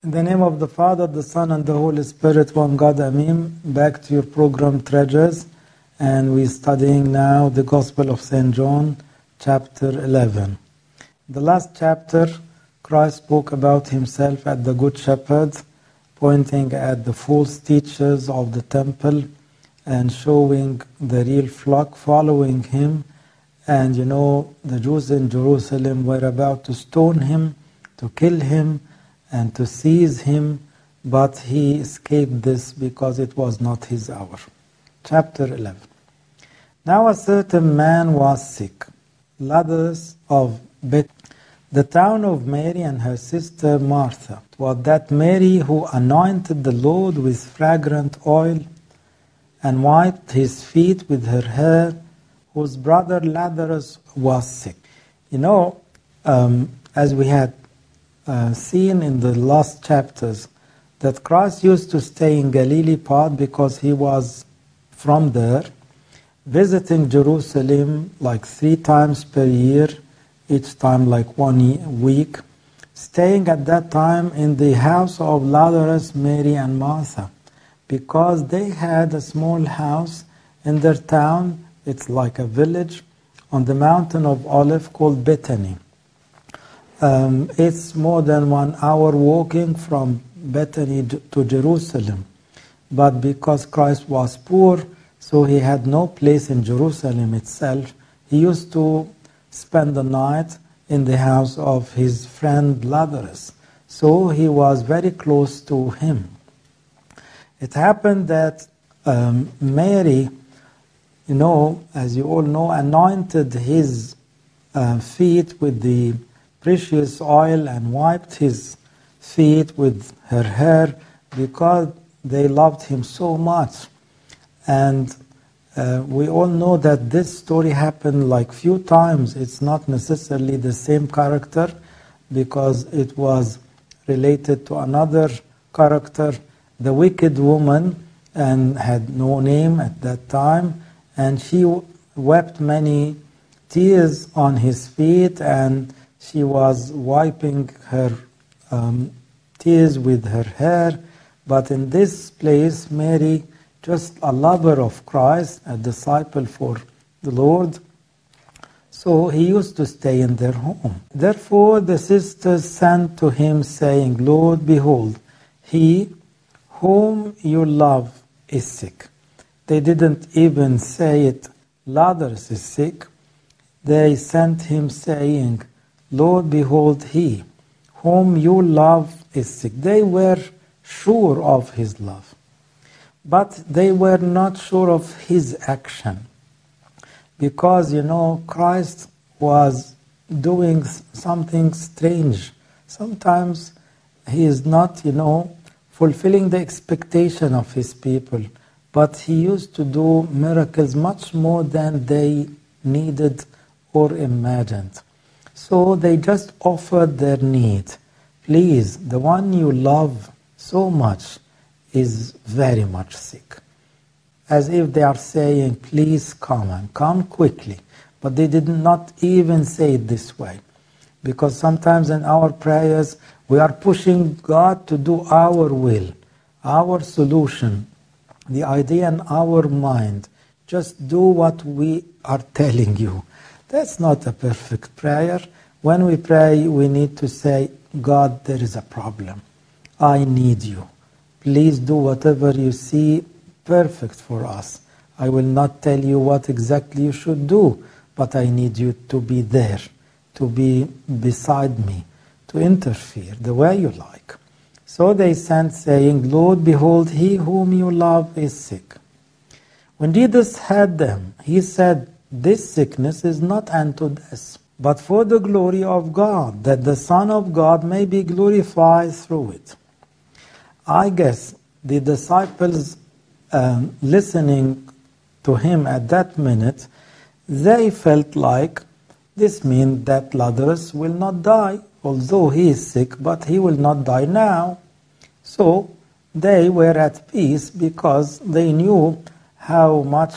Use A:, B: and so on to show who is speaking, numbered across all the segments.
A: In the name of the Father, the Son, and the Holy Spirit, one God, Amen. Back to your program, Treasures. And we're studying now the Gospel of St. John, chapter 11. The last chapter, Christ spoke about himself as the Good Shepherd, pointing at the false teachers of the temple and showing the real flock following him. And the Jews in Jerusalem were about to stone him, to kill him, and to seize him, but he escaped this because it was not his hour. Chapter 11. Now a certain man was sick, Lazarus of Bethany, the town of Mary and her sister Martha. It was that Mary who anointed the Lord with fragrant oil and wiped his feet with her hair, whose brother Lazarus was sick. As we had seen in the last chapters, that Christ used to stay in Galilee part because he was from there, visiting Jerusalem like 3 times per year, each time like 1 week, staying at that time in the house of Lazarus, Mary, and Martha, because they had a small house in their town. It's like a village on the mountain of Olive called Bethany. It's more than 1 hour walking from Bethany to Jerusalem. But because Christ was poor, so he had no place in Jerusalem itself, he used to spend the night in the house of his friend Lazarus. So he was very close to him. It happened that Mary, as you all know, anointed his feet with the precious oil and wiped his feet with her hair because they loved him so much. And we all know that this story happened like few times. It's not necessarily the same character because it was related to another character, the wicked woman, and had no name at that time. And she wept many tears on his feet, and she was wiping her tears with her hair. But in this place, Mary, just a lover of Christ, a disciple for the Lord, so he used to stay in their home. Therefore the sisters sent to him, saying, Lord, behold, he whom you love is sick. They didn't even say it, Lazarus is sick. They sent him saying, Lord, behold, he whom you love is sick. They were sure of his love, but they were not sure of his action. Because, Christ was doing something strange. Sometimes he is not, fulfilling the expectation of his people, but he used to do miracles much more than they needed or imagined. So they just offered their need. Please, the one you love so much is very much sick. As if they are saying, please come and come quickly. But they did not even say it this way. Because sometimes in our prayers, we are pushing God to do our will, our solution, the idea in our mind. Just do what we are telling you. That's not a perfect prayer. When we pray, we need to say, God, there is a problem. I need you. Please do whatever you see perfect for us. I will not tell you what exactly you should do, but I need you to be there, to be beside me, to interfere the way you like. So they sent, saying, Lord, behold, he whom you love is sick. When Jesus heard them, he said, this sickness is not unto death, but for the glory of God, that the Son of God may be glorified through it. I guess the disciples listening to him at that minute, they felt like this means that Lazarus will not die, although he is sick, but he will not die now. So they were at peace because they knew how much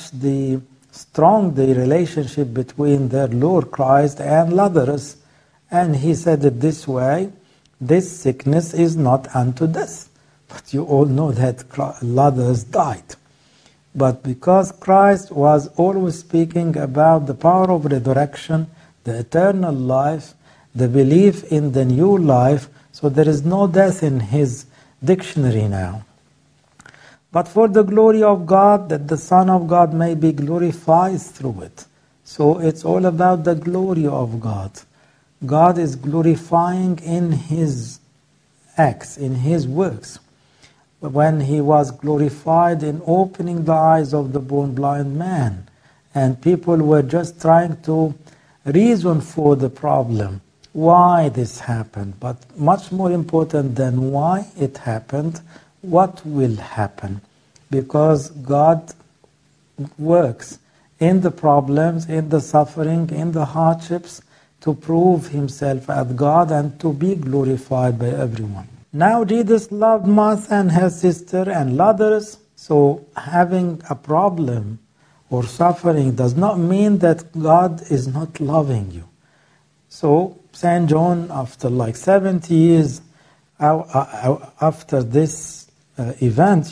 A: strong the relationship between their Lord Christ and Lazarus. And he said it this way, this sickness is not unto death. But you all know that Lazarus died. But because Christ was always speaking about the power of resurrection, the eternal life, the belief in the new life, so there is no death in his dictionary now. But for the glory of God, that the Son of God may be glorified through it. So it's all about the glory of God. God is glorifying in his acts, in his works. When he was glorified in opening the eyes of the born blind man, and people were just trying to reason for the problem, why this happened. But much more important than why it happened, what will happen. Because God works in the problems, in the suffering, in the hardships, to prove himself as God and to be glorified by everyone. Now Jesus loved Martha and her sister and Lazarus, so having a problem or suffering does not mean that God is not loving you. So St. John, after like 70 years after this event,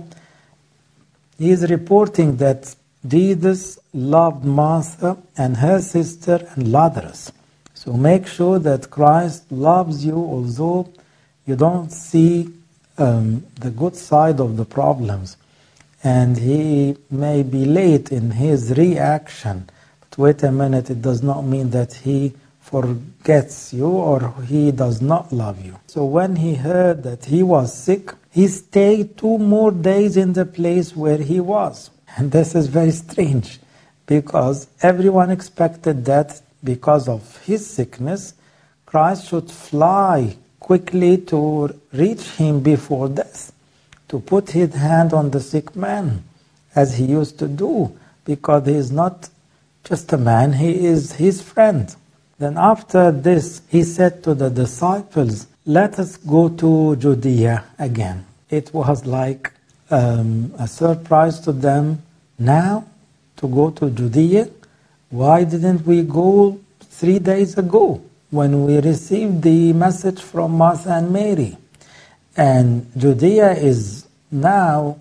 A: he is reporting that Jesus loved Martha and her sister and Lazarus. So make sure that Christ loves you, although you don't see the good side of the problems. And he may be late in his reaction. But wait a minute, it does not mean that he forgets you or he does not love you. So when he heard that he was sick, he stayed 2 more days in the place where he was. And this is very strange, because everyone expected that because of his sickness, Christ should fly quickly to reach him before death, to put his hand on the sick man, as he used to do, because he is not just a man, he is his friend. Then after this, he said to the disciples, let us go to Judea again. It was like a surprise to them now to go to Judea. Why didn't we go 3 days ago when we received the message from Martha and Mary? And Judea is now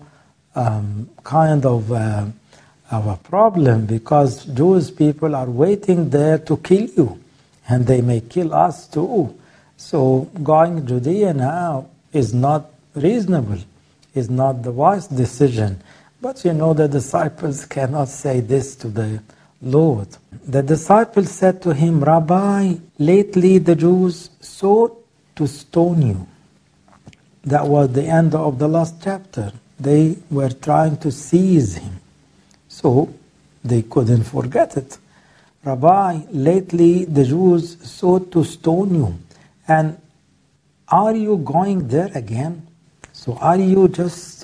A: kind of a problem, because Jewish people are waiting there to kill you, and they may kill us too. So going to Judea now is not reasonable, is not the wise decision. But the disciples cannot say this to the Lord. The disciples said to him, Rabbi, lately the Jews sought to stone you. That was the end of the last chapter. They were trying to seize him. So they couldn't forget it. Rabbi, lately the Jews sought to stone you. And are you going there again? So are you just,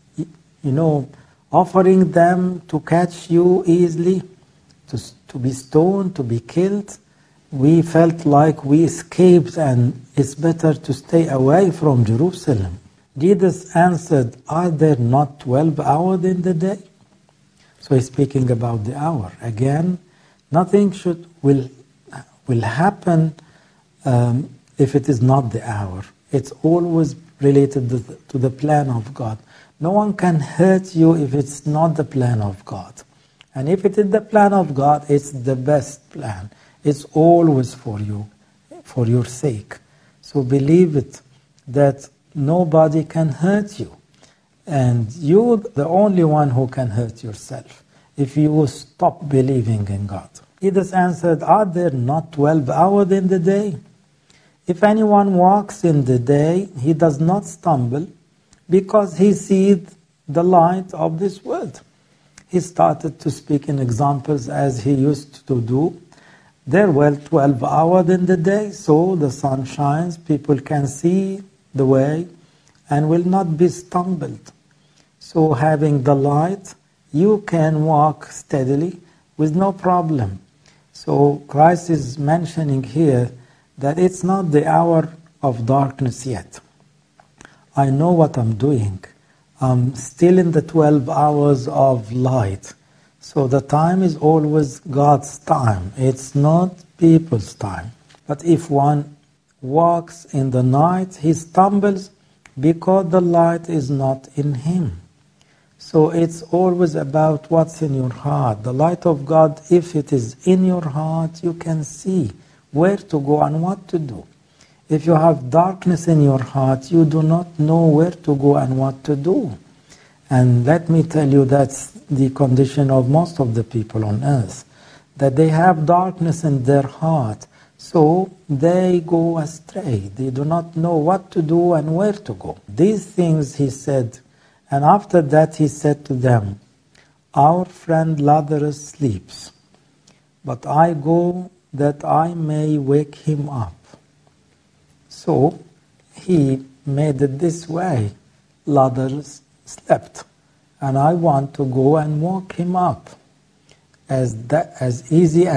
A: offering them to catch you easily, to be stoned, to be killed? We felt like we escaped and it's better to stay away from Jerusalem. Jesus answered, are there not 12 hours in the day? So he's speaking about the hour. Again, nothing will happen if it is not the hour. It's always related to the plan of God. No one can hurt you if it's not the plan of God. And if it is the plan of God, it's the best plan. It's always for you, for your sake. So believe it, that nobody can hurt you. And you're the only one who can hurt yourself if you stop believing in God. Jesus answered, are there not 12 hours in the day? If anyone walks in the day, he does not stumble, because he sees the light of this world. He started to speak in examples as he used to do. There were 12 hours in the day, so the sun shines, people can see the way and will not be stumbled. So having the light, you can walk steadily with no problem. So Christ is mentioning here that it's not the hour of darkness yet. I know what I'm doing. I'm still in the 12 hours of light. So the time is always God's time. It's not people's time. But if one walks in the night, he stumbles because the light is not in him. So it's always about what's in your heart. The light of God, if it is in your heart, you can see where to go and what to do. If you have darkness in your heart, you do not know where to go and what to do. And let me tell you, that's the condition of most of the people on earth, that they have darkness in their heart, so they go astray. They do not know what to do and where to go. These things he said, and after that he said to them, "Our friend Lazarus sleeps, but I go that I may wake him up." So he made it this way. Lazarus slept, and I want to go and wake him up. As easy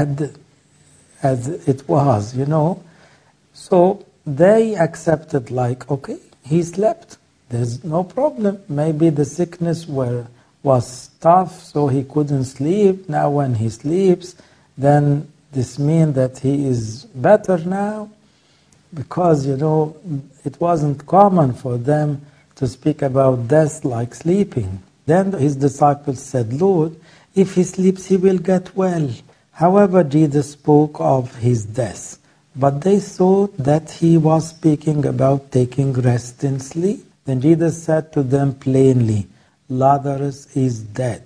A: as it was, you know. So they accepted, like, okay, he slept. There's no problem. Maybe the sickness was tough, so he couldn't sleep. Now when he sleeps, then this means that he is better now. Because, you know, it wasn't common for them to speak about death like sleeping. Then his disciples said, "Lord, if he sleeps, he will get well." However, Jesus spoke of his death, but they thought that he was speaking about taking rest in sleep. Then Jesus said to them plainly, "Lazarus is dead."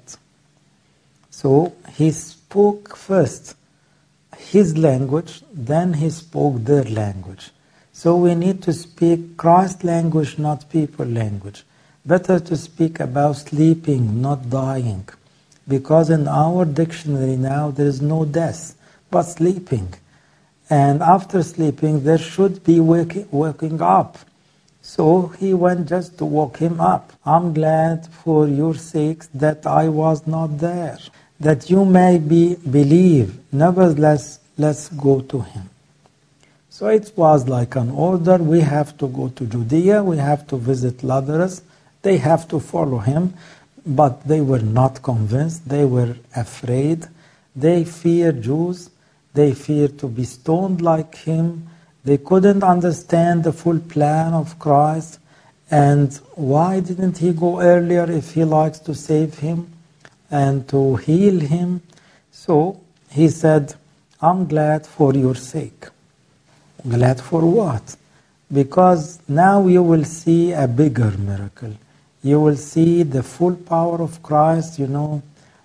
A: So he spoke first his language, then he spoke their language. So we need to speak Christ's language, not people language. Better to speak about sleeping, not dying. Because in our dictionary now there is no death, but sleeping. And after sleeping there should be waking up. So he went just to wake him up. "I'm glad for your sakes that I was not there, that you may believe. Nevertheless, let's go to him." So it was like an order. We have to go to Judea. We have to visit Lazarus. They have to follow him. But they were not convinced. They were afraid. They feared Jews. They feared to be stoned like him. They couldn't understand the full plan of Christ. And why didn't he go earlier if he likes to save him and to heal him? So he said, "I'm glad for your sake." Glad for what? Because now you will see a bigger miracle. You will see the full power of Christ, you know,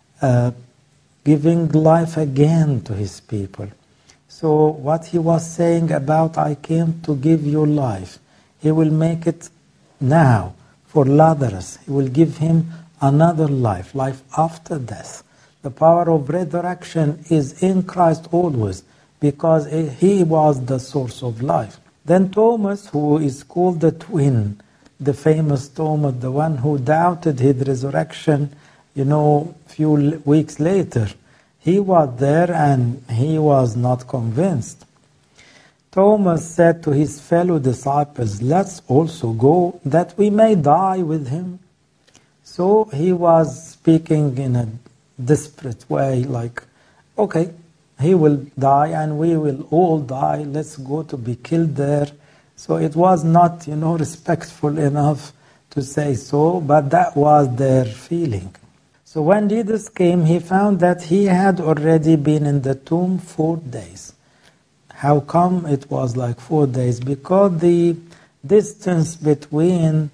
A: giving life again to his people. So what he was saying about, "I came to give you life," he will make it now for Lazarus. He will give him another life, life after death. The power of resurrection is in Christ always, because he was the source of life. Then Thomas, who is called the twin, the famous Thomas, the one who doubted his resurrection, you know, few weeks later, he was there and he was not convinced. Thomas said to his fellow disciples, "Let's also go, that we may die with him." So he was speaking in a desperate way, like, okay, he will die and we will all die. Let's go to be killed there. So it was not, you know, respectful enough to say so, but that was their feeling. So when Jesus came, he found that he had already been in the tomb 4 days. How come it was like 4 days? Because the distance between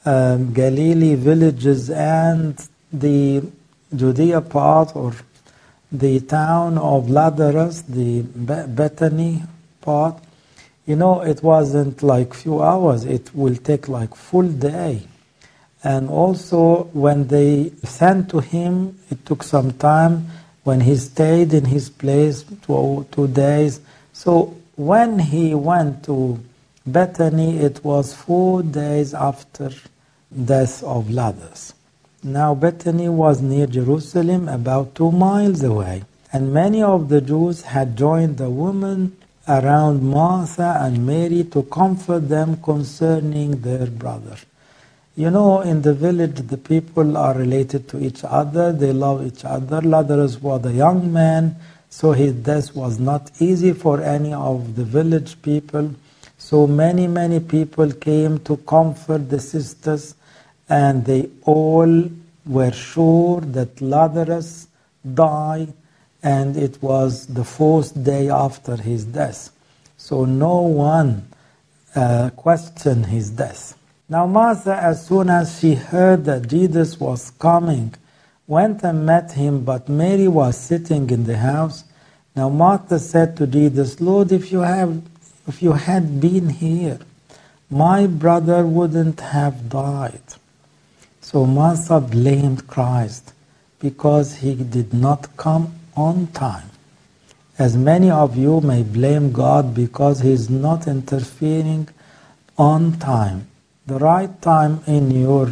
A: Galilee villages and the Judea part, or the town of Lazarus, the Bethany part, you know, it wasn't like few hours. It will take like full day. And also when they sent to him, it took some time. When he stayed in his place 2 days. So when he went to Bethany, it was 4 days after death of Lazarus. Now Bethany was near Jerusalem, about 2 miles away. And many of the Jews had joined the women around Martha and Mary to comfort them concerning their brother. You know, in the village, the people are related to each other. They love each other. Lazarus was a young man, so his death was not easy for any of the village people. So many people came to comfort the sisters, and they all were sure that Lazarus died, and it was the 4th day after his death. So no one questioned his death. Now Martha, as soon as she heard that Jesus was coming, went and met him, but Mary was sitting in the house. Now Martha said to Jesus, Lord, if you had been here, my brother wouldn't have died. So Martha blamed Christ because he did not come on time. As many of you may blame God because he is not interfering on time, the right time in your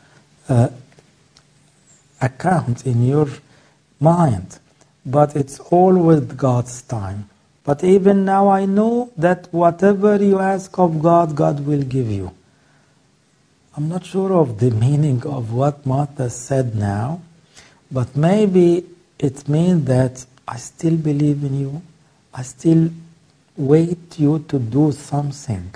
A: account, in your mind. But it's all with God's time. But even now I know that whatever you ask of God, God will give you. I'm not sure of the meaning of what Martha said now, but maybe it means that I still believe in you. I still wait you to do something.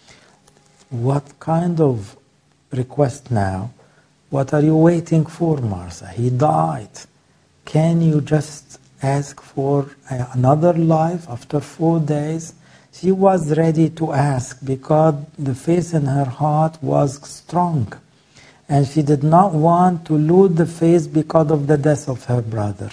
A: What kind of request now? What are you waiting for, Martha? He died. Can you just ask for another life after 4 days? She was ready to ask because the faith in her heart was strong. And she did not want to lose the faith because of the death of her brother.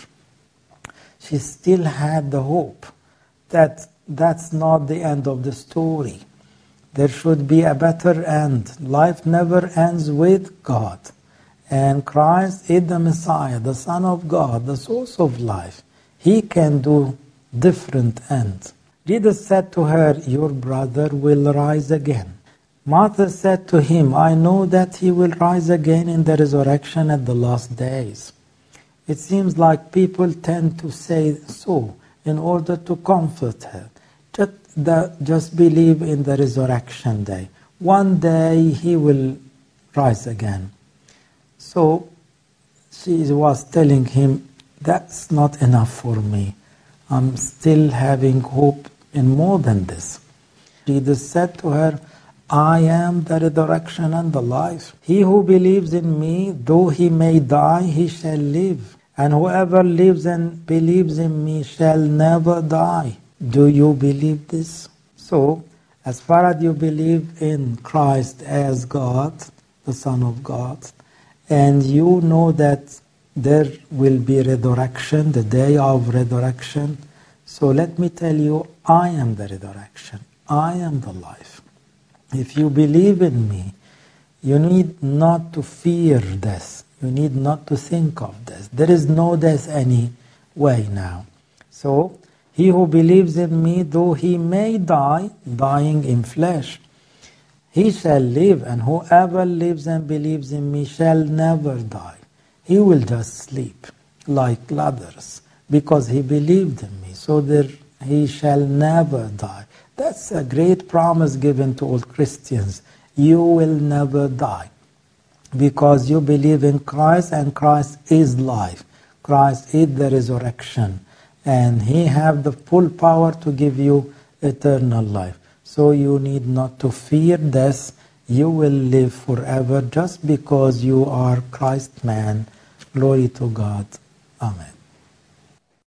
A: She still had the hope that that's not the end of the story. There should be a better end. Life never ends with God. And Christ is the Messiah, the Son of God, the source of life. He can do different ends. Jesus said to her, your brother will rise again. Martha said to him, I know that he will rise again in the resurrection at the last days. It seems like people tend to say so in order to comfort her. Just believe in the resurrection day. One day he will rise again. So she was telling him, that's not enough for me. I'm still having hope in more than this. Jesus said to her, I am the resurrection and the life. He who believes in me, though he may die, he shall live. And whoever lives and believes in me shall never die. Do you believe this? So, as far as you believe in Christ as God, the Son of God, and you know that there will be resurrection, the day of resurrection, so let me tell you, I am the resurrection. I am the life. If you believe in me, you need not to fear death. You need not to think of death. There is no death anyway now. So, he who believes in me, though he may die, dying in flesh, he shall live, and whoever lives and believes in me shall never die. He will just sleep like Lazarus because he believed in me. So he shall never die. That's a great promise given to all Christians. You will never die because you believe in Christ, and Christ is life. Christ is the resurrection, and he has the full power to give you eternal life. So you need not to fear death. You will live forever just because you are Christ's man. Glory to God. Amen.